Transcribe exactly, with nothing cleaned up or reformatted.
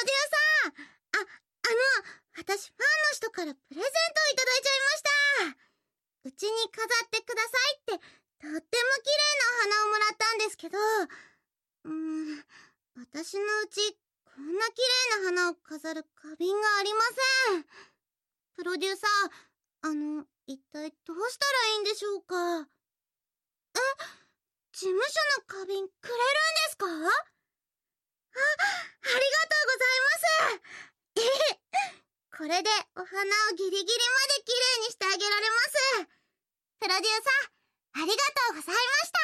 デューサー。あ、あの、私ファンの人からプレゼントをいただいちゃいました。うちに飾ってくださいって、とっても綺麗なお花をもらったんですけど、うーん、私のうち、こんな綺麗な花を飾る花瓶がありません。プロデューサー、あの、一体どうしたらいいんでしょうか。え、事務所の花瓶くれるんですか？あ、ありがとうございます。えへ、これでお花をギリギリまで綺麗にしてあげられます。プロデューサー、ありがとうございました。